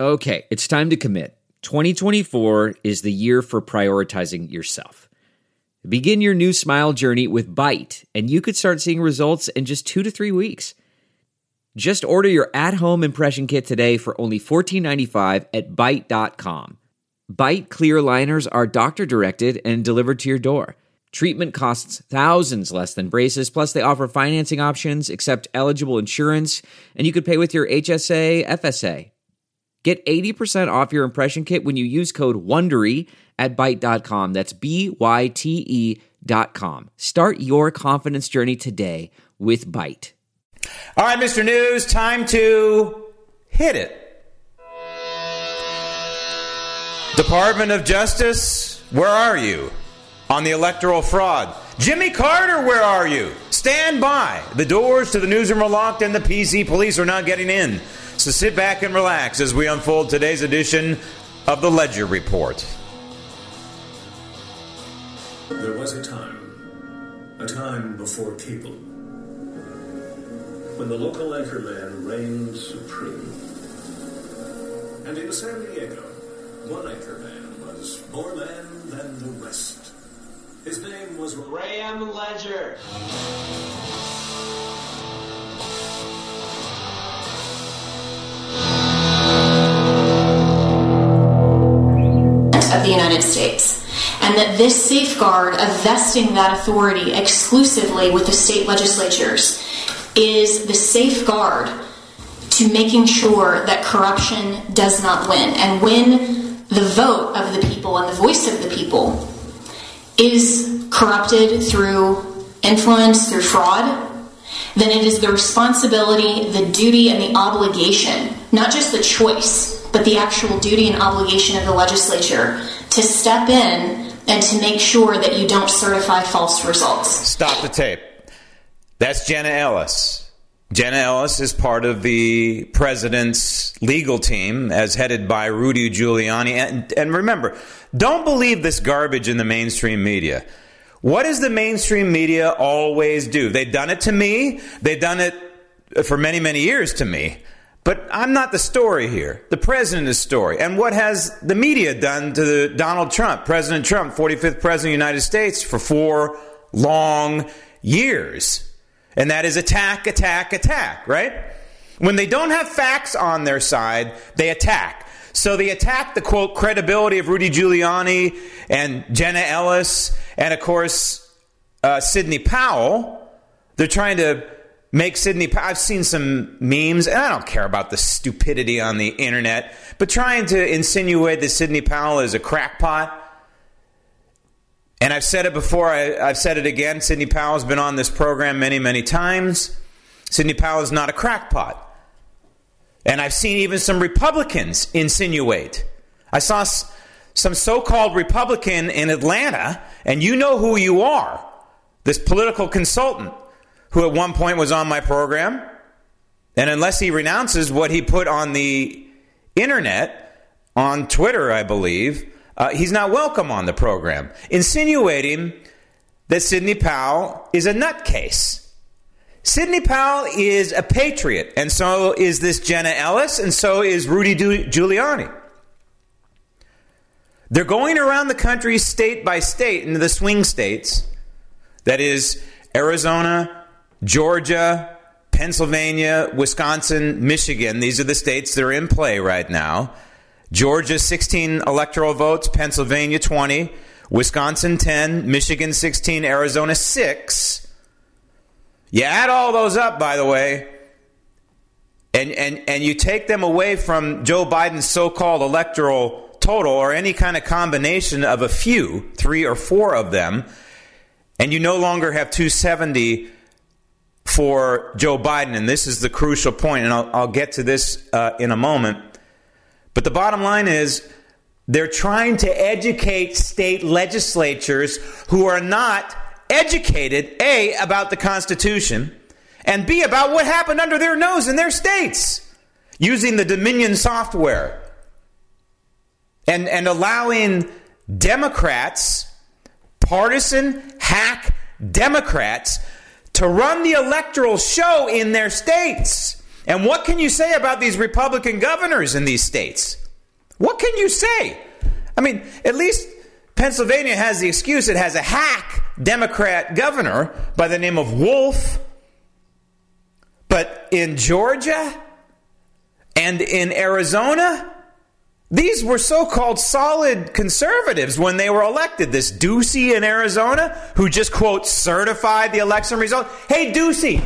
Okay, it's time to commit. 2024 is the year for prioritizing yourself. Begin your new smile journey with Byte, and you could start seeing results in just 2 to 3 weeks. Just order your at-home impression kit today for only $14.95 at Byte.com. Byte clear liners are doctor-directed and delivered to your door. Treatment costs thousands less than braces, plus they offer financing options, accept eligible insurance, and you could pay with your HSA, FSA. Get 80% off your impression kit when you use code WONDERY at Byte.com. That's BYTE.com. Start your confidence journey today with Byte. All right, Mr. News, time to hit it. Department of Justice, where are you on the electoral fraud? Jimmy Carter, where are you? Stand by. The doors to the newsroom are locked and the PC police are not getting in. So sit back and relax as we unfold today's edition of the Ledger Report. There was a time before cable, when the local anchorman reigned supreme. And in San Diego, one anchorman was more man than the rest. His name was Graham Ledger. Of the United States, and that this safeguard of vesting that authority exclusively with the state legislatures is the safeguard to making sure that corruption does not win. And when the vote of the people and the voice of the people is corrupted through influence, through fraud, then it is the responsibility, the duty, and the obligation, not just the choice, but the actual duty and obligation of the legislature to step in and to make sure that you don't certify false results. Stop the tape. That's Jenna Ellis. Jenna Ellis is part of the president's legal team as headed by Rudy Giuliani. And remember, don't believe this garbage in the mainstream media. What does the mainstream media always do? They've done it to me. They've done it for many, many years to me. But I'm not the story here. The president is the story. And what has the media done to Donald Trump, President Trump, 45th president of the United States, for 4 long years? And that is attack, attack, attack, right? When they don't have facts on their side, they attack. So they attack the, quote, credibility of Rudy Giuliani and Jenna Ellis and, of course, Sidney Powell. They're trying to make Sidney Powell. I've seen some memes, and I don't care about the stupidity on the internet, but trying to insinuate that Sidney Powell is a crackpot. And I've said it before, I've said it again. Sidney Powell has been on this program many, many times. Sidney Powell is not a crackpot. And I've seen even some Republicans insinuate. I saw some so-called Republican in Atlanta, and you know who you are, this political consultant, who at one point was on my program, and unless he renounces what he put on the internet, on Twitter, I believe, he's not welcome on the program, insinuating that Sidney Powell is a nutcase. Sidney Powell is a patriot, and so is this Jenna Ellis, and so is Rudy Giuliani. They're going around the country state by state into the swing states, that is Arizona, Georgia, Pennsylvania, Wisconsin, Michigan. These are the states that are in play right now. Georgia, 16 electoral votes. Pennsylvania, 20. Wisconsin, 10. Michigan, 16. Arizona, 6. You add all those up, by the way, and you take them away from Joe Biden's so-called electoral total or any kind of combination of a few, 3 or 4 of them, and you no longer have 270 for Joe Biden, and this is the crucial point, and I'll get to this in a moment. But the bottom line is they're trying to educate state legislatures who are not educated, A, about the Constitution, and B, about what happened under their nose in their states, using the Dominion software, and allowing Democrats, partisan hack Democrats, to run the electoral show in their states. And what can you say about these Republican governors in these states? What can you say? I mean, at least Pennsylvania has the excuse. It has a hack Democrat governor by the name of Wolf. But in Georgia and in Arizona, these were so-called solid conservatives when they were elected. This Ducey in Arizona, who just, quote, certified the election result. Hey, Ducey,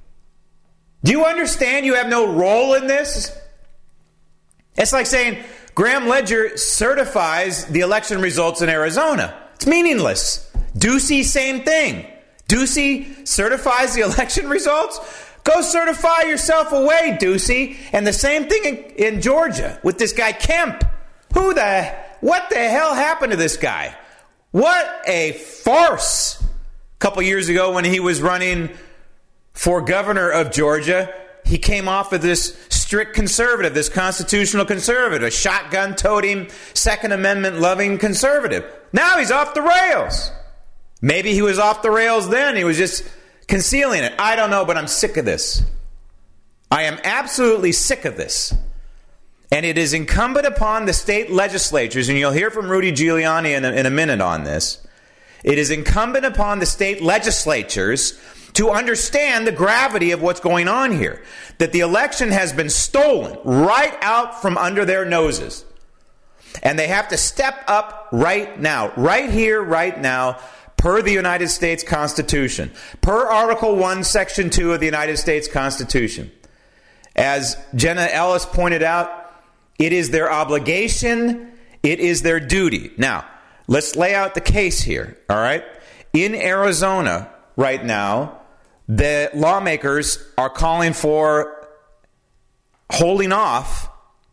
do you understand you have no role in this? It's like saying Graham Ledger certifies the election results in Arizona. It's meaningless. Ducey, same thing. Ducey certifies the election results. Go certify yourself away, Ducey. And the same thing in Georgia with this guy Kemp. What the hell happened to this guy? What a farce. A couple years ago when he was running for governor of Georgia, he came off of this strict conservative, this constitutional conservative, a shotgun-toting, Second Amendment-loving conservative. Now he's off the rails. Maybe he was off the rails then. He was just concealing it. I don't know, but I'm sick of this. I am absolutely sick of this. And it is incumbent upon the state legislatures, and you'll hear from Rudy Giuliani in a minute on this. It is incumbent upon the state legislatures to understand the gravity of what's going on here. That the election has been stolen right out from under their noses. And they have to step up right now, right here, right now, per the United States Constitution, per Article 1, Section 2 of the United States Constitution. As Jenna Ellis pointed out, it is their obligation, it is their duty. Now, let's lay out the case here, all right? In Arizona right now, the lawmakers are calling for holding off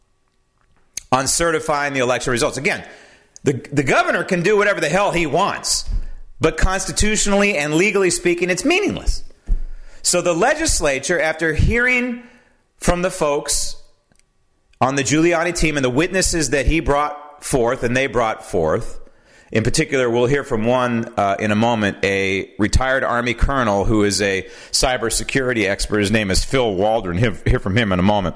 on certifying the election results. Again, the governor can do whatever the hell he wants, but constitutionally and legally speaking, it's meaningless. So the legislature, after hearing from the folks on the Giuliani team and the witnesses that he brought forth and they brought forth, in particular, we'll hear from one in a moment, a retired Army colonel who is a cybersecurity expert. His name is Phil Waldron. Hear from him in a moment.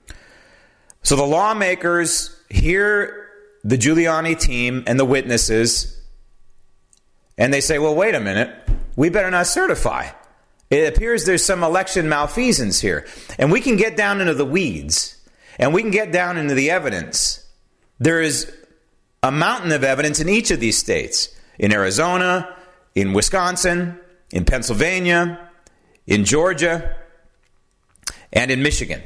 So the lawmakers hear the Giuliani team and the witnesses, and they say, well, wait a minute. We better not certify. It appears there's some election malfeasance here. And we can get down into the weeds, and we can get down into the evidence. There is a mountain of evidence in each of these states, in Arizona, in Wisconsin, in Pennsylvania, in Georgia, and in Michigan.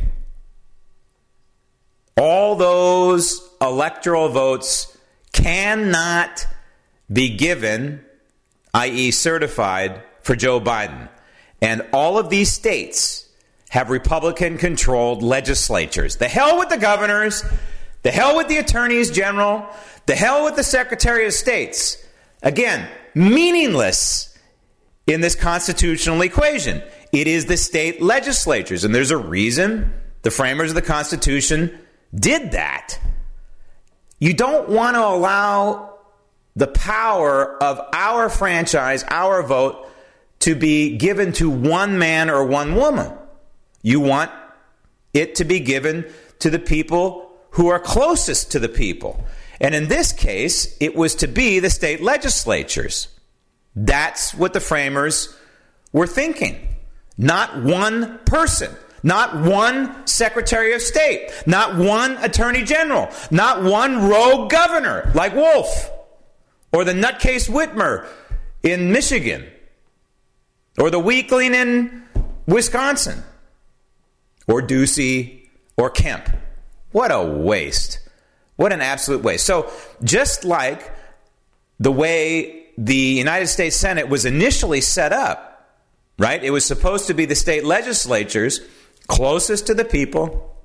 All those electoral votes cannot be given, i.e. certified, for Joe Biden. And all of these states have Republican-controlled legislatures. The hell with the governors, the hell with the attorneys general, the hell with the Secretary of States. Again, meaningless in this constitutional equation. It is the state legislatures, and there's a reason the framers of the Constitution did that. You don't want to allow the power of our franchise, our vote, to be given to one man or one woman. You want it to be given to the people who are closest to the people. And in this case, it was to be the state legislatures. That's what the framers were thinking. Not one person, not one Secretary of State, not one Attorney General, not one rogue governor like Wolf or the nutcase Whitmer in Michigan or the weakling in Wisconsin or Ducey or Kemp. What a waste. What an absolute waste. So just like the way the United States Senate was initially set up, right? It was supposed to be the state legislatures closest to the people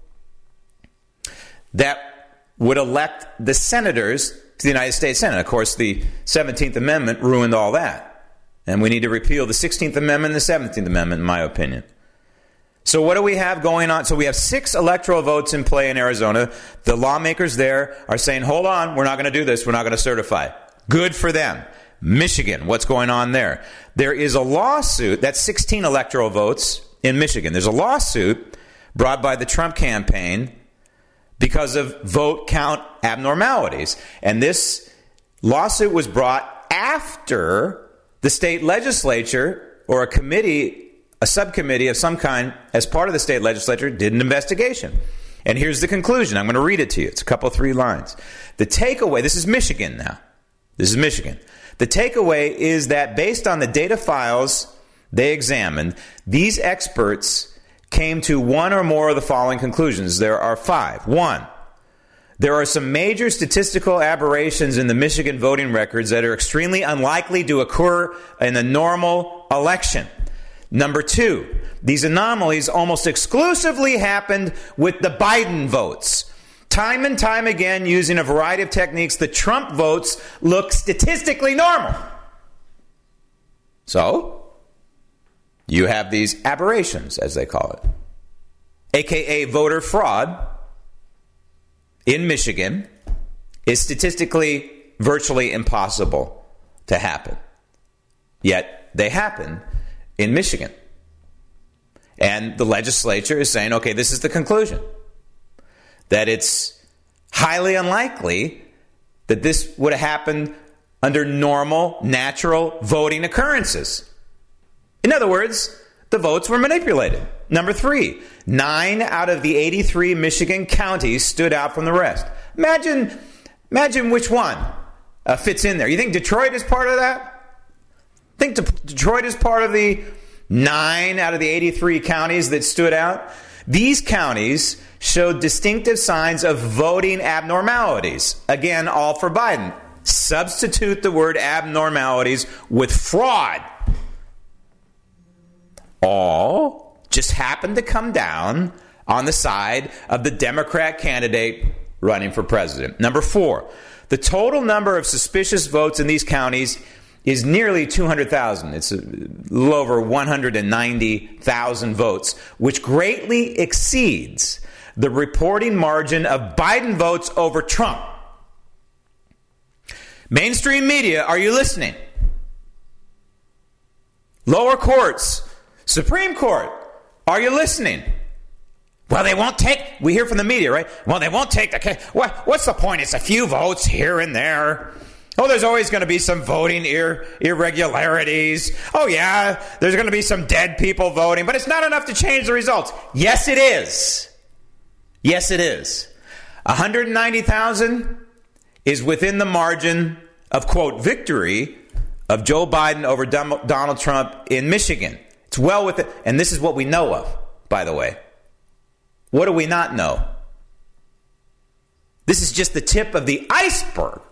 that would elect the senators to the United States Senate. Of course, the 17th Amendment ruined all that. And we need to repeal the 16th Amendment and the 17th Amendment, in my opinion. So what do we have going on? So we have 6 electoral votes in play in Arizona. The lawmakers there are saying, hold on, we're not going to do this. We're not going to certify. Good for them. Michigan, what's going on there? There is a lawsuit, that's 16 electoral votes in Michigan. There's a lawsuit brought by the Trump campaign because of vote count abnormalities. And this lawsuit was brought after the state legislature or a subcommittee of some kind as part of the state legislature did an investigation. And here's the conclusion. I'm going to read it to you. It's a 3 lines. The takeaway, this is Michigan now. This is Michigan. The takeaway is that based on the data files they examined, these experts came to one or more of the following conclusions. There are 5. 1, there are some major statistical aberrations in the Michigan voting records that are extremely unlikely to occur in a normal election. Number 2, these anomalies almost exclusively happened with the Biden votes. Time and time again, using a variety of techniques, the Trump votes look statistically normal. So, you have these aberrations, as they call it, aka voter fraud in Michigan is statistically virtually impossible to happen. Yet, they happen in Michigan. And the legislature is saying, okay, this is the conclusion. That it's highly unlikely that this would have happened under normal, natural voting occurrences. In other words, the votes were manipulated. Number 3, 9 out of the 83 Michigan counties stood out from the rest. Imagine which one fits in there. You think Detroit is part of that? Think Detroit is part of the 9 out of the 83 counties that stood out? These counties showed distinctive signs of voting abnormalities. Again, all for Biden. Substitute the word abnormalities with fraud. All just happened to come down on the side of the Democrat candidate running for president. Number 4, the total number of suspicious votes in these counties is nearly 200,000. It's a little over 190,000 votes, which greatly exceeds the reporting margin of Biden votes over Trump. Mainstream media, are you listening? Lower courts, Supreme Court, are you listening? Well, they won't take, we hear from the media, right? Well, they won't take the case. What's the point? It's a few votes here and there. Oh, there's always going to be some voting irregularities. Oh, yeah, there's going to be some dead people voting, but it's not enough to change the results. Yes, it is. Yes, it is. 190,000 is within the margin of, quote, victory of Joe Biden over Donald Trump in Michigan. It's well within, and this is what we know of, by the way. What do we not know? This is just the tip of the iceberg.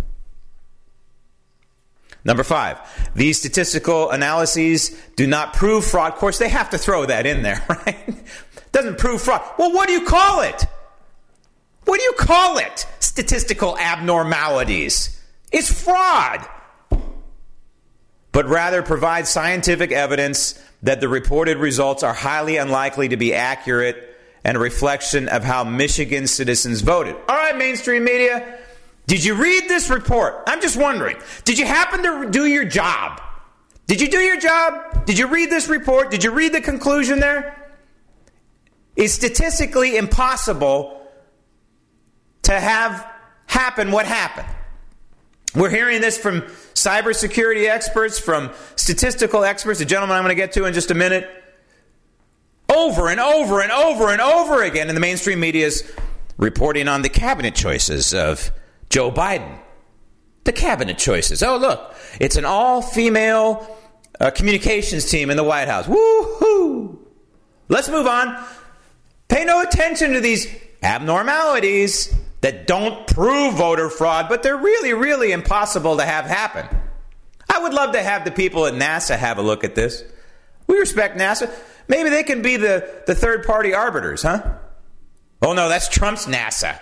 Number 5, these statistical analyses do not prove fraud. Of course, they have to throw that in there, right? Doesn't prove fraud. Well, what do you call it? What do you call it? Statistical abnormalities. It's fraud. But rather provide scientific evidence that the reported results are highly unlikely to be accurate and a reflection of how Michigan citizens voted. All right, mainstream media. Did you read this report? I'm just wondering. Did you happen to do your job? Did you do your job? Did you read this report? Did you read the conclusion there? It's statistically impossible to have happen what happened. We're hearing this from cybersecurity experts, from statistical experts, a gentleman I'm going to get to in just a minute, over and over and over and over again in the mainstream media's reporting on the cabinet choices of Joe Biden. The cabinet choices. Oh, look, it's an all-female communications team in the White House. Woo-hoo! Let's move on. Pay no attention to these abnormalities that don't prove voter fraud, but they're really, really impossible to have happen. I would love to have the people at NASA have a look at this. We respect NASA. Maybe they can be the third-party arbiters, huh? Oh, no, that's Trump's NASA.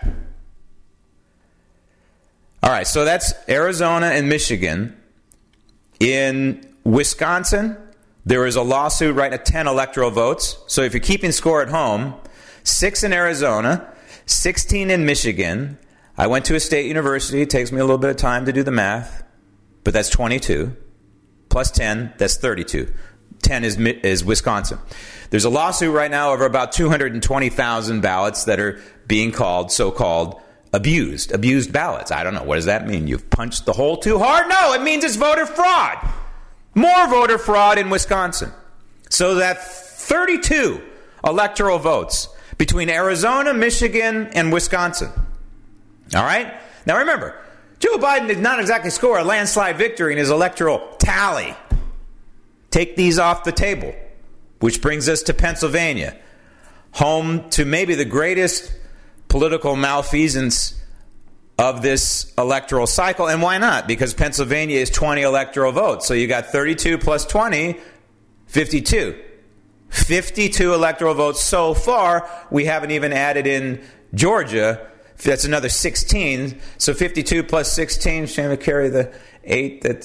All right, so that's Arizona and Michigan. In Wisconsin, there is a lawsuit right at 10 electoral votes. So if you're keeping score at home, 6 in Arizona, 16 in Michigan. I went to a state university. It takes me a little bit of time to do the math, but that's 22. Plus 10, that's 32. 10 is Wisconsin. There's a lawsuit right now over about 220,000 ballots that are being called so-called abused ballots. I don't know. What does that mean? You've punched the hole too hard? No, it means it's voter fraud. More voter fraud in Wisconsin. So that 32 electoral votes between Arizona, Michigan, and Wisconsin. All right? Now remember, Joe Biden did not exactly score a landslide victory in his electoral tally. Take these off the table, which brings us to Pennsylvania, home to maybe the greatest political malfeasance of this electoral cycle. And why not? Because Pennsylvania is 20 electoral votes. So you got 32 plus 20, 52. 52 electoral votes so far. We haven't even added in Georgia. That's another 16. So 52 plus 16, shame to carry the 8. That's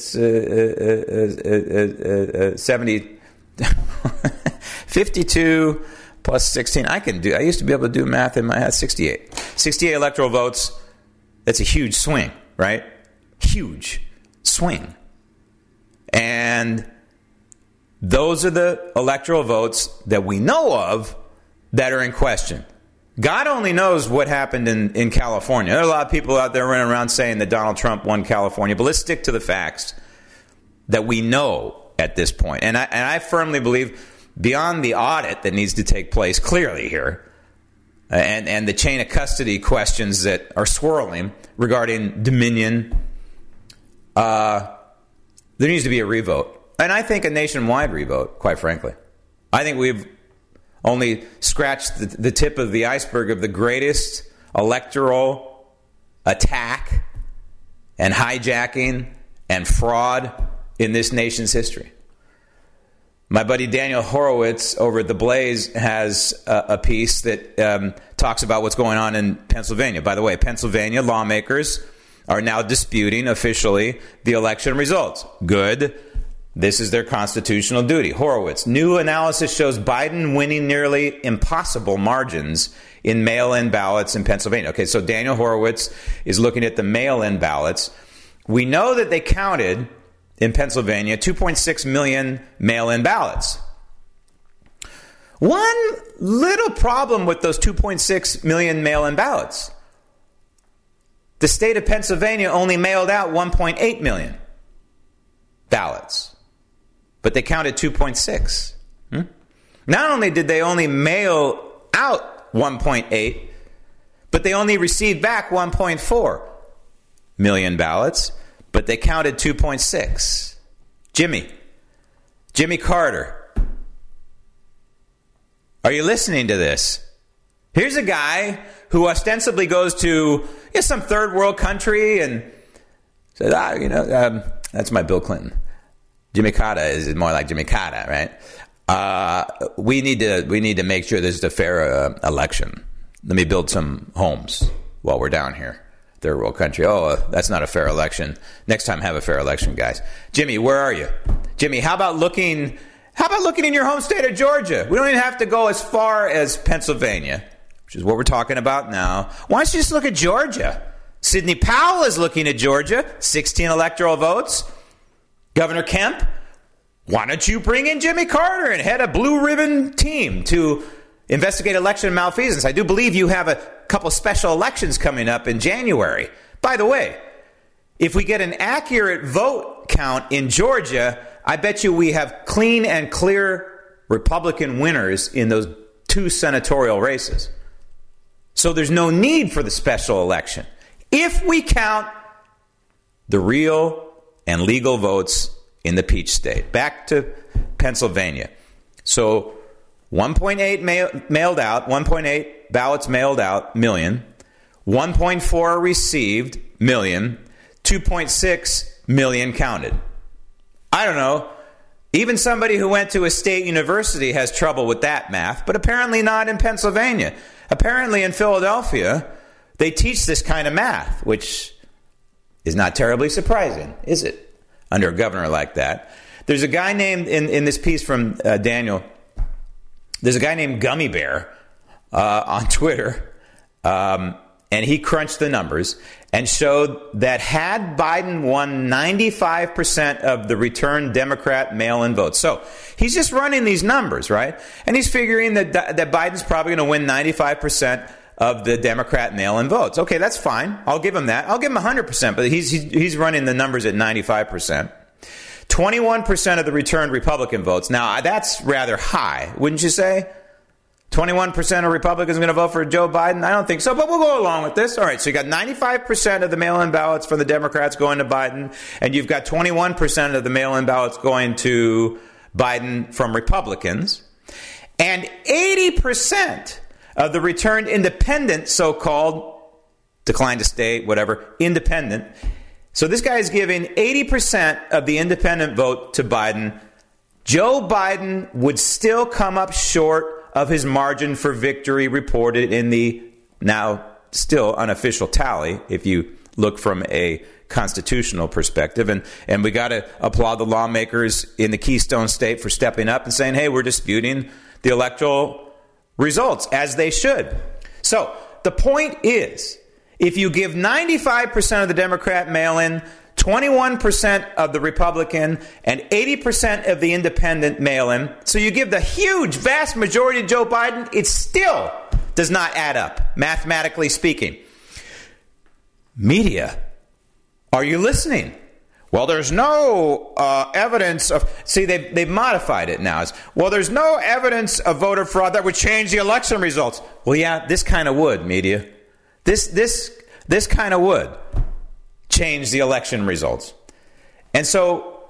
70. 52 plus 16. I used to be able to do math in my head. 68. 68 electoral votes. That's a huge swing, right? Huge swing. And those are the electoral votes that we know of that are in question. God only knows what happened in California. There are a lot of people out there running around saying that Donald Trump won California, but let's stick to the facts that we know at this point. And I firmly believe, beyond the audit that needs to take place clearly here, and the chain of custody questions that are swirling regarding Dominion, there needs to be a revote. And I think a nationwide revote, quite frankly. I think we've only scratched the tip of the iceberg of the greatest electoral attack and hijacking and fraud in this nation's history. My buddy Daniel Horowitz over at The Blaze has a piece that talks about what's going on in Pennsylvania. By the way, Pennsylvania lawmakers are now disputing officially the election results. Good. This is their constitutional duty. Horowitz, new analysis shows Biden winning nearly impossible margins in mail-in ballots in Pennsylvania. Okay, so Daniel Horowitz is looking at the mail-in ballots. We know that they counted in Pennsylvania 2.6 million mail-in ballots. One little problem with those 2.6 million mail-in ballots. The state of Pennsylvania only mailed out 1.8 million ballots. But they counted 2.6. Not only did they only mail out 1.8, but they only received back 1.4 million ballots, but they counted 2.6. Jimmy Carter, are you listening to this? Here's a guy who ostensibly goes to some third world country and says, that's my Bill Clinton. Jimmy Carter is more like Jimmy Carter, right? We need to make sure this is a fair election. Let me build some homes while we're down here, third world country. Oh, that's not a fair election. Next time, have a fair election, guys. Jimmy, where are you? Jimmy, how about looking in your home state of Georgia? We don't even have to go as far as Pennsylvania, which is what we're talking about now. Why don't you just look at Georgia? Sidney Powell is looking at Georgia, 16 electoral votes. Governor Kemp, why don't you bring in Jimmy Carter and head a blue ribbon team to investigate election malfeasance? I do believe you have a couple special elections coming up in January. By the way, if we get an accurate vote count in Georgia, I bet you we have clean and clear Republican winners in those 2 senatorial races. So there's no need for the special election. If we count the real and legal votes in the Peach State. Back to Pennsylvania. So 1.8 mailed out, 1.8 ballots mailed out, million. 1.4 received, million. 2.6 million counted. I don't know. Even somebody who went to a state university has trouble with that math, but apparently not in Pennsylvania. Apparently in Philadelphia, they teach this kind of math, which is not terribly surprising, is it, under a governor like that? There's a guy named, in this piece from Daniel, there's a guy named Gummy Bear on Twitter and he crunched the numbers and showed that had Biden won 95% of the returned Democrat mail-in votes. So he's just running these numbers, right? And he's figuring that Biden's probably going to win 95% of the Democrat mail-in votes. Okay, that's fine. I'll give him that. I'll give him 100%, but he's running the numbers at 95%. 21% of the returned Republican votes. Now, that's rather high, wouldn't you say? 21% of Republicans are going to vote for Joe Biden? I don't think so, but we'll go along with this. All right, so you got 95% of the mail-in ballots for the Democrats going to Biden, and you've got 21% of the mail-in ballots going to Biden from Republicans, and 80% of the returned independent, so-called, declined to state, whatever, independent. So this guy is giving 80% of the independent vote to Biden. Joe Biden would still come up short of his margin for victory reported in the now still unofficial tally, if you look from a constitutional perspective. And we got to applaud the lawmakers in the Keystone State for stepping up and saying, hey, we're disputing the electoral results, as they should. So the point is, if you give 95% of the Democrat mail-in, 21% of the Republican, and 80% of the independent mail-in, so you give the huge, vast majority to Joe Biden, it still does not add up, mathematically speaking. Media, are you listening? Well, there's no evidence of... See, they've modified it now. Well, there's no evidence of voter fraud that would change the election results. Well, yeah, this kind of would, media. This kind of would change the election results. And so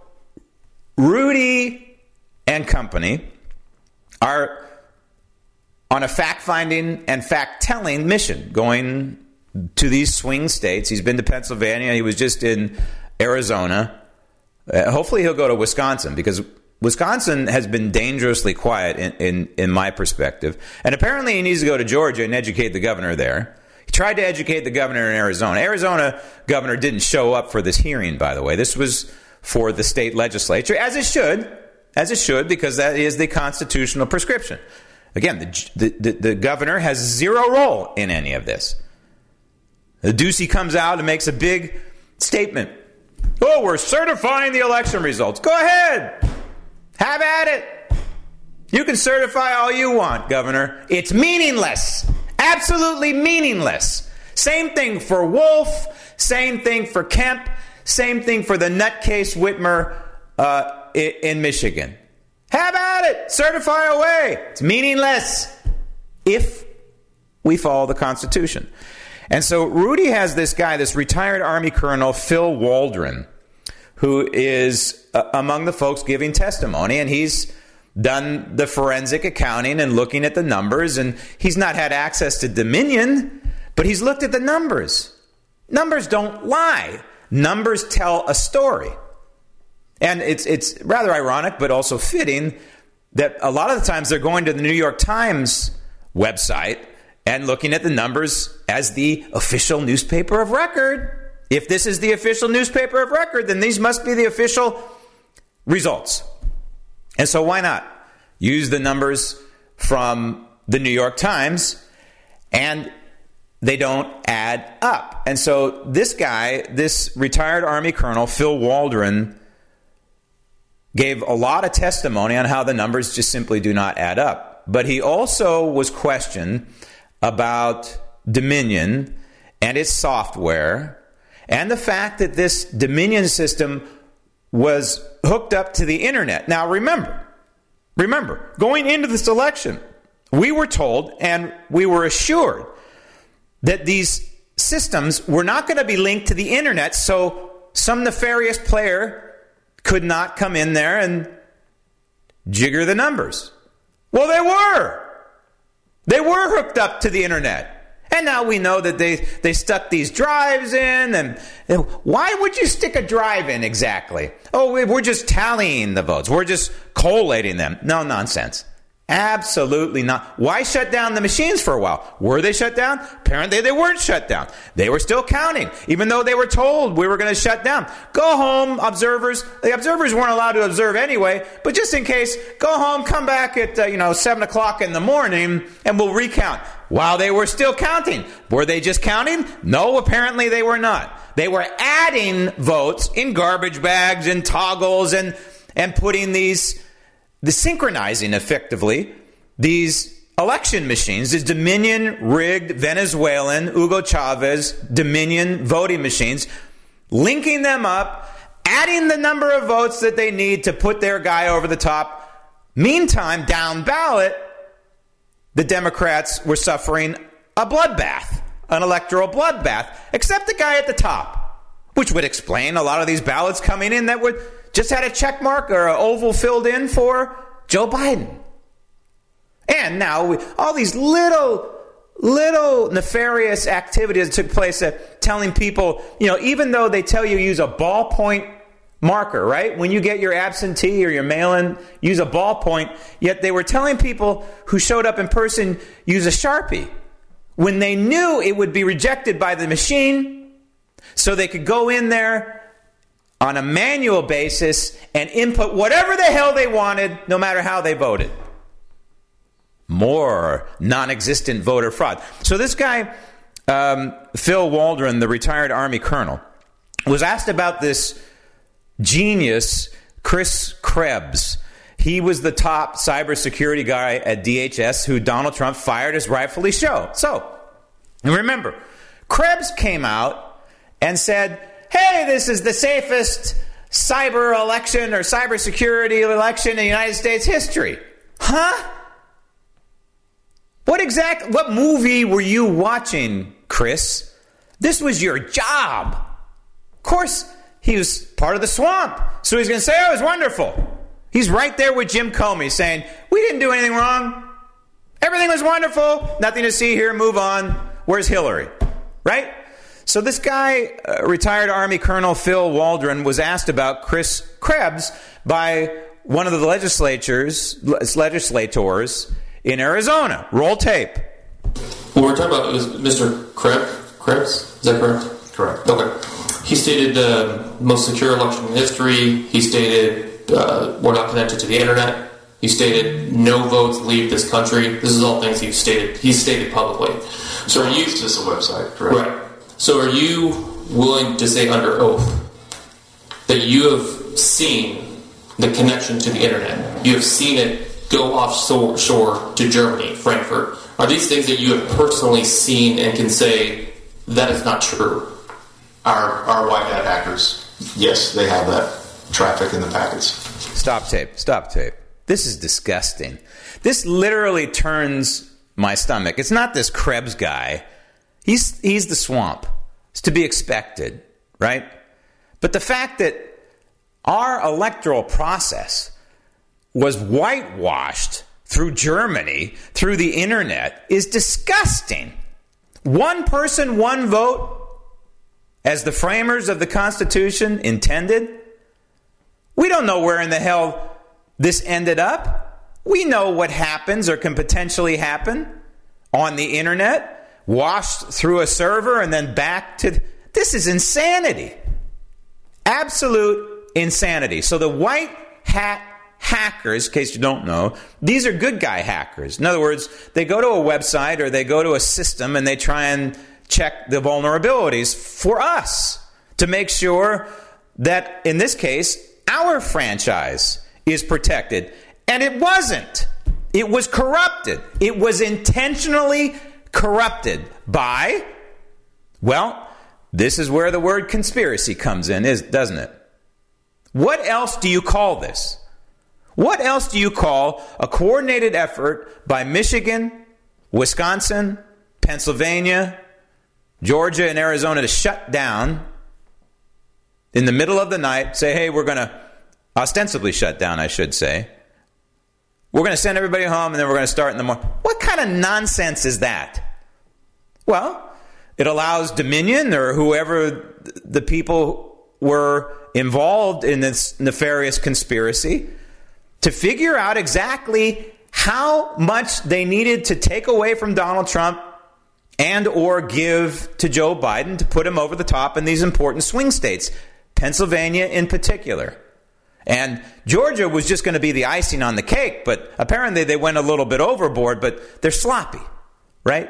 Rudy and company are on a fact-finding and fact-telling mission going to these swing states. He's been to Pennsylvania. He was just in Arizona. Hopefully he'll go to Wisconsin, because Wisconsin has been dangerously quiet in my perspective. And apparently he needs to go to Georgia and educate the governor there. He tried to educate the governor in Arizona. Arizona governor didn't show up for this hearing, by the way. This was for the state legislature, as it should, because that is the constitutional prescription. Again, the governor has zero role in any of this. The Ducey comes out and makes a big statement. Oh, we're certifying the election results. Go ahead. Have at it. You can certify all you want, Governor. It's meaningless. Absolutely meaningless. Same thing for Wolf. Same thing for Kemp. Same thing for the nutcase Whitmer in Michigan. Have at it. Certify away. It's meaningless if we follow the Constitution. And so Rudy has this guy, this retired Army Colonel, Phil Waldron, who is among the folks giving testimony, and he's done the forensic accounting and looking at the numbers, and he's not had access to Dominion, but he's looked at the numbers. Numbers don't lie. Numbers tell a story. And it's rather ironic, but also fitting, that a lot of the times they're going to the New York Times website and looking at the numbers as the official newspaper of record. If this is the official newspaper of record, then these must be the official results. And so why not use the numbers from the New York Times, and they don't add up. And so this guy, this retired Army Colonel, Phil Waldron, gave a lot of testimony on how the numbers just simply do not add up. But he also was questioned about Dominion and its software, and the fact that this Dominion system was hooked up to the internet. Now remember, going into this election, we were told and we were assured that these systems were not going to be linked to the internet, so some nefarious player could not come in there and jigger the numbers. Well, they were hooked up to the internet. And now we know that they stuck these drives in. And why would you stick a drive in exactly? Oh, we're just tallying the votes. We're just collating them. No, nonsense. Absolutely not. Why shut down the machines for a while? Were they shut down? Apparently they weren't shut down. They were still counting, even though they were told we were going to shut down. Go home, observers. The observers weren't allowed to observe anyway, but just in case, go home, come back at 7 o'clock in the morning, and we'll recount. while they were still counting. Were they just counting? No, apparently they were not. They were adding votes in garbage bags and toggles and putting synchronizing effectively these election machines, these Dominion-rigged Venezuelan Hugo Chavez Dominion voting machines, linking them up, adding the number of votes that they need to put their guy over the top. Meantime, down ballot, the Democrats were suffering a bloodbath, an electoral bloodbath, except the guy at the top, which would explain a lot of these ballots coming in that would just had a check mark or an oval filled in for Joe Biden. And now all these little nefarious activities took place telling people, even though they tell you use a ballpoint marker, right? When you get your absentee or your mail-in, use a ballpoint. Yet they were telling people who showed up in person, use a Sharpie, when they knew it would be rejected by the machine, so they could go in there on a manual basis and input whatever the hell they wanted, no matter how they voted. More non-existent voter fraud. So this guy, Phil Waldron, the retired Army colonel, was asked about this genius, Chris Krebs. He was the top cybersecurity guy at DHS who Donald Trump fired as rightfully so. Remember, Krebs came out and said, hey, this is the safest cyber election or cybersecurity election in United States history. Huh? What movie were you watching, Chris? This was your job. Of course, he was part of the swamp. So he's going to say, oh, it was wonderful. He's right there with Jim Comey saying, we didn't do anything wrong. Everything was wonderful. Nothing to see here. Move on. Where's Hillary? Right? So this guy, retired Army Colonel Phil Waldron, was asked about Chris Krebs by one of the legislators in Arizona. Roll tape. What we're talking about is Mr. Krebs. Is that correct? Correct. Okay. He stated most secure election in history. He stated we're not connected to the internet. He stated no votes leave this country. This is all things he's stated publicly. So are you? It's just a website, correct? Right. So are you willing to say under oath that you have seen the connection to the internet? You have seen it go offshore to Germany, Frankfurt. Are these things that you have personally seen and can say that is not true? Our white hat hackers, yes, they have that traffic in the packets. Stop tape. This is disgusting. This literally turns my stomach. It's not this Krebs guy. He's the swamp. It's to be expected, right? But the fact that our electoral process was whitewashed through Germany, through the internet, is disgusting. One person, one vote, as the framers of the Constitution intended. We don't know where in the hell this ended up. We know what happens or can potentially happen on the internet, washed through a server and then back to... This is insanity. Absolute insanity. So the white hat hackers, in case you don't know, these are good guy hackers. In other words, they go to a website or they go to a system and they try and check the vulnerabilities for us to make sure that, in this case, our franchise is protected. And it wasn't. It was corrupted. It was intentionally corrupted by, well, this is where the word conspiracy comes in, doesn't it? What else do you call this? What else do you call a coordinated effort by Michigan, Wisconsin, Pennsylvania, Georgia, and Arizona to shut down in the middle of the night, say, hey, we're going to ostensibly shut down, I should say. We're going to send everybody home, and then we're going to start in the morning. What kind of nonsense is that? Well, it allows Dominion or whoever the people were involved in this nefarious conspiracy to figure out exactly how much they needed to take away from Donald Trump and or give to Joe Biden to put him over the top in these important swing states, Pennsylvania in particular. And Georgia was just going to be the icing on the cake, but apparently they went a little bit overboard, but they're sloppy. right?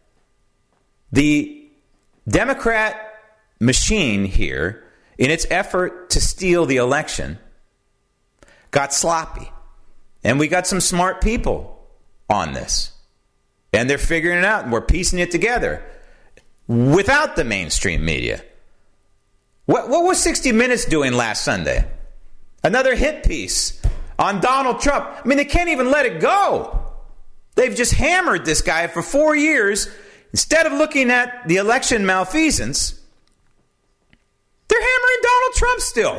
The Democrat machine here, in its effort to steal the election, got sloppy. And we got some smart people on this. And they're figuring it out, and we're piecing it together without the mainstream media. What was 60 Minutes doing last Sunday? Another hit piece on Donald Trump. I mean, they can't even let it go. They've just hammered this guy for 4 years. Instead of looking at the election malfeasance, they're hammering Donald Trump still.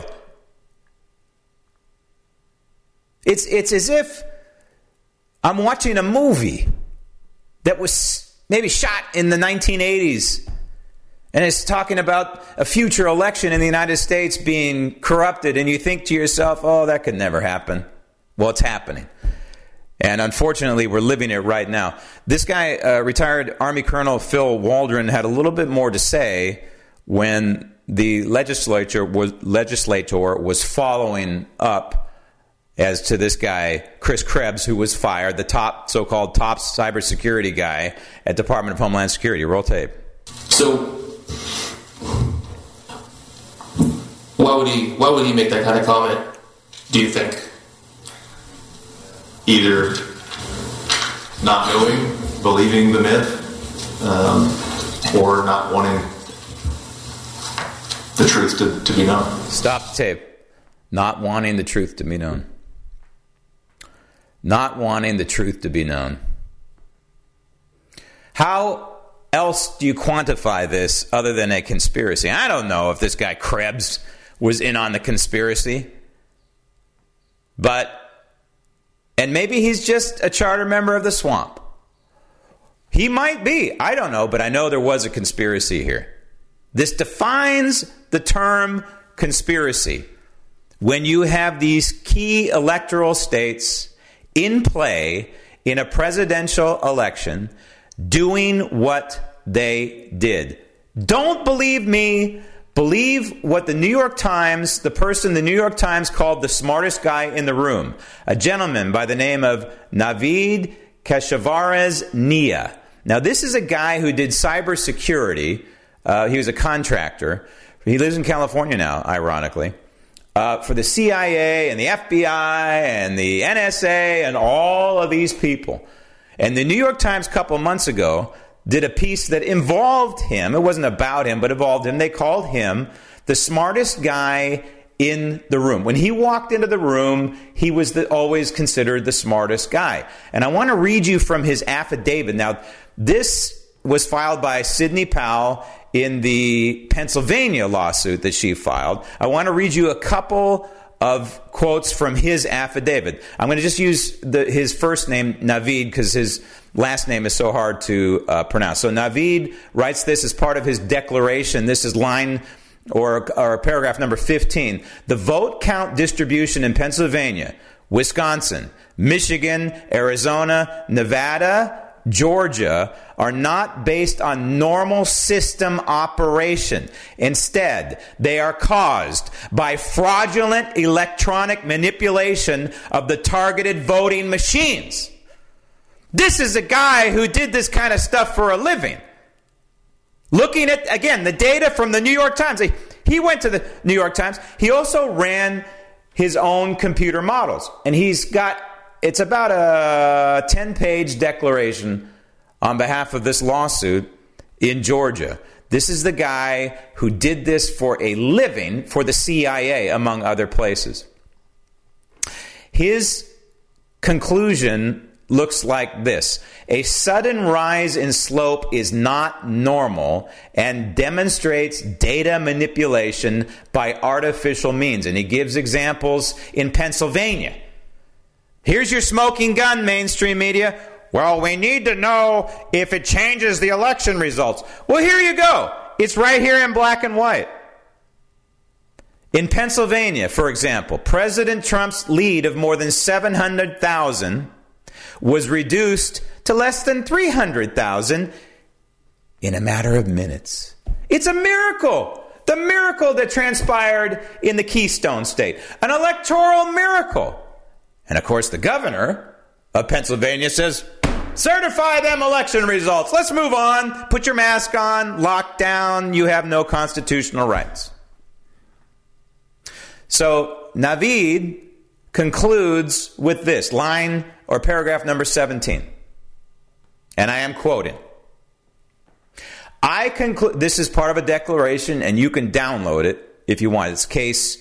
It's as if I'm watching a movie that was maybe shot in the 1980s, and it's talking about a future election in the United States being corrupted, and you think to yourself, oh, that could never happen. Well, it's happening. And unfortunately, we're living it right now. This guy, retired Army Colonel Phil Waldron, had a little bit more to say when the legislator was following up as to this guy, Chris Krebs, who was fired, the so-called top cybersecurity guy at Department of Homeland Security. Roll tape. So, why would he make that kind of comment, do you think? Either not knowing, believing the myth, or not wanting the truth to be known. Stop the tape. Not wanting the truth to be known. Not wanting the truth to be known. How else do you quantify this other than a conspiracy? I don't know if this guy Krebs was in on the conspiracy. And maybe he's just a charter member of the swamp. He might be. I don't know, but I know there was a conspiracy here. This defines the term conspiracy. When you have these key electoral states in play in a presidential election doing what they did. Don't believe me. Believe what the New York Times, the person the New York Times called the smartest guy in the room, a gentleman by the name of Navid Keshavares-Nia. Now, this is a guy who did cybersecurity. He was a contractor. He lives in California now, ironically, for the CIA and the FBI and the NSA and all of these people. And the New York Times a couple months ago did a piece that involved him. It wasn't about him, but involved him. They called him the smartest guy in the room. When he walked into the room, he was always considered the smartest guy. And I want to read you from his affidavit. Now, this was filed by Sidney Powell in the Pennsylvania lawsuit that she filed. I want to read you a couple of quotes from his affidavit. I'm going to just use his first name, Navid, because his last name is so hard to pronounce. So Navid writes this as part of his declaration. This is line or paragraph number 15. The vote count distribution in Pennsylvania, Wisconsin, Michigan, Arizona, Nevada, Georgia are not based on normal system operation. Instead, they are caused by fraudulent electronic manipulation of the targeted voting machines. This is a guy who did this kind of stuff for a living. Looking at, again, the data from the New York Times. He went to the New York Times. He also ran his own computer models. And it's about a 10-page declaration on behalf of this lawsuit in Georgia. This is the guy who did this for a living for the CIA, among other places. His conclusion looks like this. A sudden rise in slope is not normal and demonstrates data manipulation by artificial means. And he gives examples in Pennsylvania. Here's your smoking gun, mainstream media. Well, we need to know if it changes the election results. Well, here you go. It's right here in black and white. In Pennsylvania, for example, President Trump's lead of more than 700,000 was reduced to less than 300,000 in a matter of minutes. It's a miracle. The miracle that transpired in the Keystone State. An electoral miracle. And of course, the governor of Pennsylvania says, Certify them election results. Let's move on. Put your mask on. Lock down. You have no constitutional rights. So Naveed concludes with this line or paragraph number 17. And I am quoting. I conclude, this is part of a declaration, and you can download it if you want. It's case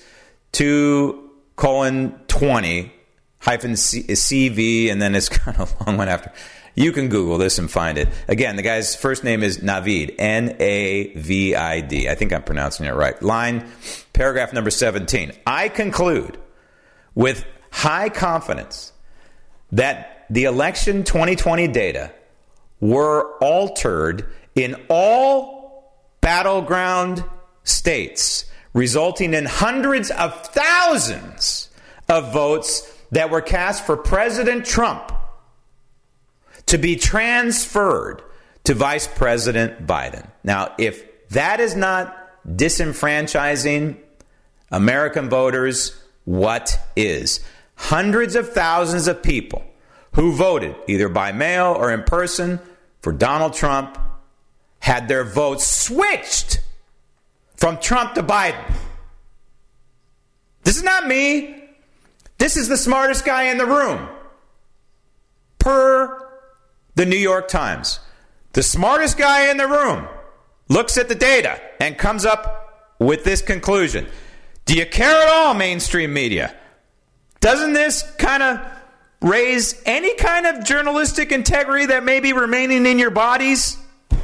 2:20-CV, and then it's kind of a long one after. You can Google this and find it. Again, the guy's first name is Naveed, N-A-V-I-D. I think I'm pronouncing it right. Paragraph number 17. I conclude with high confidence that the election 2020 data were altered in all battleground states, resulting in hundreds of thousands of votes that were cast for President Trump to be transferred to Vice President Biden. Now, if that is not disenfranchising American voters, what is? Hundreds of thousands of people who voted either by mail or in person for Donald Trump had their votes switched from Trump to Biden. This is not me. This is the smartest guy in the room. Per the New York Times. The smartest guy in the room looks at the data and comes up with this conclusion. Do you care at all, mainstream media? Doesn't this kind of raise any kind of journalistic integrity that may be remaining in your bodies?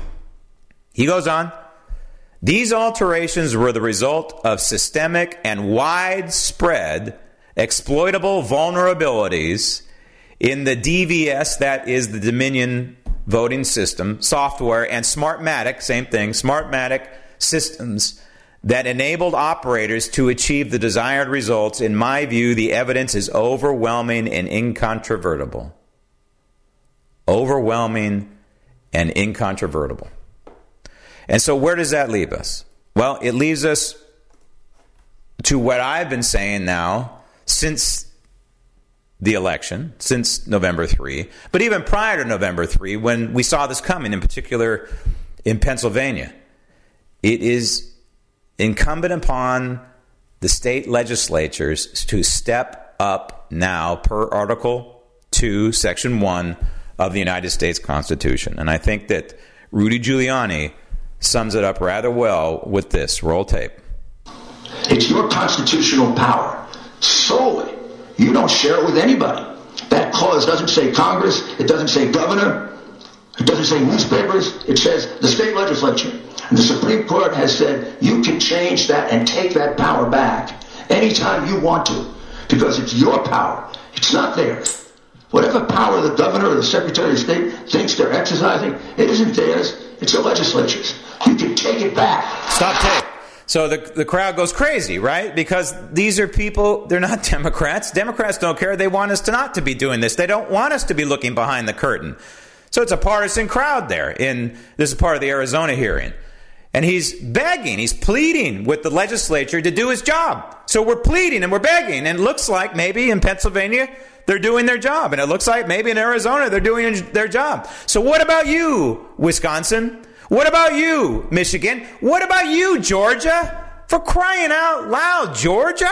He goes on. These alterations were the result of systemic and widespread exploitable vulnerabilities in the DVS, that is the Dominion voting system, software, and Smartmatic, same thing, Smartmatic systems that enabled operators to achieve the desired results. In my view, the evidence is overwhelming and incontrovertible. Overwhelming and incontrovertible. And so where does that leave us? Well, it leaves us to what I've been saying now since the election, since November 3, but even prior to November 3, when we saw this coming, in particular in Pennsylvania. It is incumbent upon the state legislatures to step up now per Article 2, Section 1 of the United States Constitution. And I think that Rudy Giuliani sums it up rather well with this. Roll tape. It's your constitutional power solely. You don't share it with anybody. That clause doesn't say Congress. It doesn't say governor. It doesn't say newspapers. It says the state legislature. And the Supreme Court has said you can change that and take that power back anytime you want to, because it's your power. It's not theirs. Whatever power the governor or the secretary of state thinks they're exercising, it isn't theirs. It's the legislature's. You can take it back. Stop tape. So the crowd goes crazy, right? Because these are people, they're not Democrats. Democrats don't care. They want us to not to be doing this. They don't want us to be looking behind the curtain. So it's a partisan crowd there. This is part of the Arizona hearing. And he's begging, he's pleading with the legislature to do his job. So we're pleading and we're begging. And it looks like maybe in Pennsylvania, they're doing their job. And it looks like maybe in Arizona, they're doing their job. So what about you, Wisconsin? What about you, Michigan? What about you, Georgia? For crying out loud, Georgia?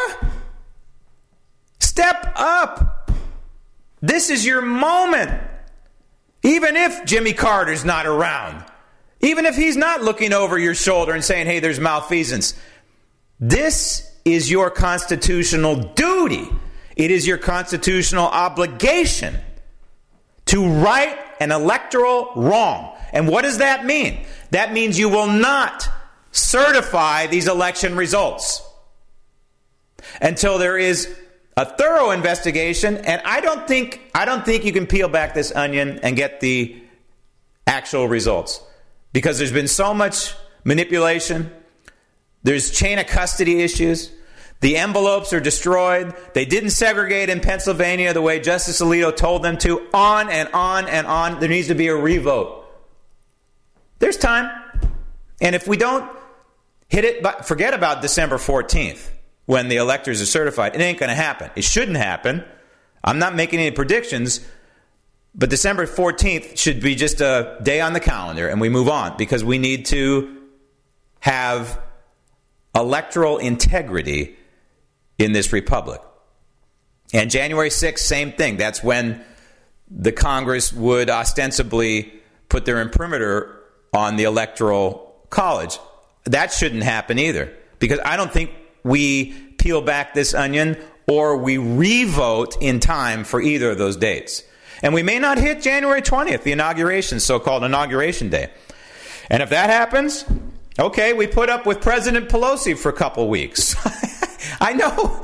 Step up. This is your moment. Even if Jimmy Carter's not around. Even if he's not looking over your shoulder and saying, hey, there's malfeasance. This is your constitutional duty. It is your constitutional obligation to right an electoral wrong. And what does that mean? That means you will not certify these election results until there is a thorough investigation. And I don't think you can peel back this onion and get the actual results, because there's been so much manipulation. There's chain of custody issues. The envelopes are destroyed. They didn't segregate in Pennsylvania the way Justice Alito told them to. On and on and on. There needs to be a revote. There's time. And if we don't hit it, forget about December 14th when the electors are certified. It ain't going to happen. It shouldn't happen. I'm not making any predictions. But December 14th should be just a day on the calendar, and we move on because we need to have electoral integrity in this republic. And January 6th, same thing. That's when the Congress would ostensibly put their imprimatur on the Electoral College. That shouldn't happen either, because I don't think we peel back this onion or we re-vote in time for either of those dates. And we may not hit January 20th, the inauguration, so-called Inauguration Day. And if that happens, okay, we put up with President Pelosi for a couple weeks. I know.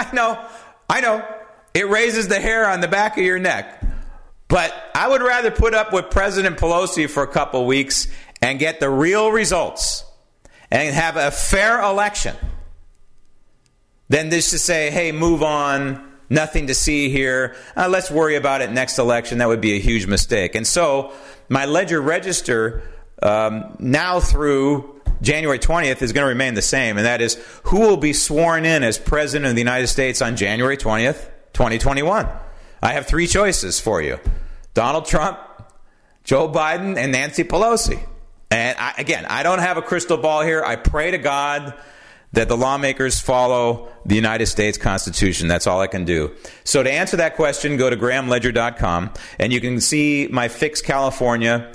It raises the hair on the back of your neck. But I would rather put up with President Pelosi for a couple weeks and get the real results and have a fair election than just to say, hey, move on, nothing to see here, let's worry about it next election. That would be a huge mistake. And so my Ledger Register now through January 20th is going to remain the same, and that is who will be sworn in as President of the United States on January 20th, 2021. I have three choices for you: Donald Trump, Joe Biden, and Nancy Pelosi. And I don't have a crystal ball here. I pray to God that the lawmakers follow the United States Constitution. That's all I can do. So to answer that question, go to grahamledger.com, and you can see my Fix California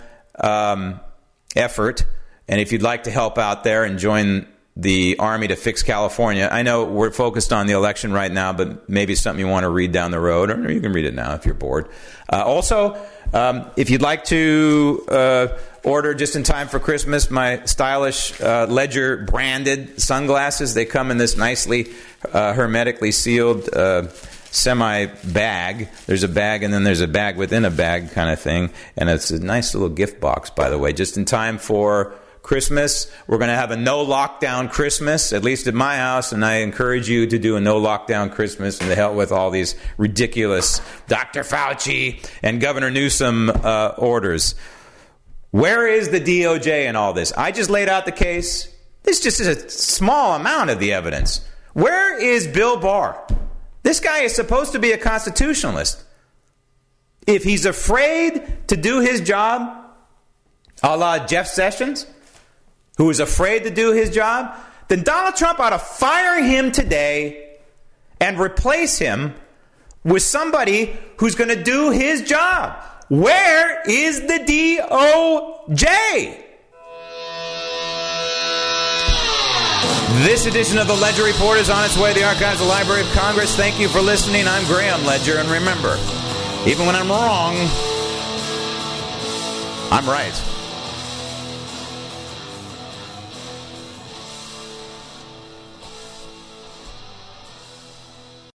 effort. And if you'd like to help out there and join the Army to Fix California, I know we're focused on the election right now, but maybe something you want to read down the road, or you can read it now if you're bored. Also, if you'd like to order just in time for Christmas my stylish Ledger branded sunglasses, they come in this nicely hermetically sealed semi bag. There's a bag and then there's a bag within a bag kind of thing, and it's a nice little gift box, by the way, just in time for Christmas. We're going to have a no lockdown Christmas, at least at my house, and I encourage you to do a no lockdown Christmas, and to hell with all these ridiculous Dr. Fauci and Governor Newsom orders. Where is the DOJ in all this? I just laid out the case. This just is a small amount of the evidence. Where is Bill Barr? This guy is supposed to be a constitutionalist. If he's afraid to do his job, a la Jeff Sessions, who is afraid to do his job, then Donald Trump ought to fire him today and replace him with somebody who's going to do his job. Where is the DOJ? This edition of the Ledger Report is on its way to the archives of the Library of Congress. Thank you for listening. I'm Graham Ledger, and remember, even when I'm wrong, I'm right.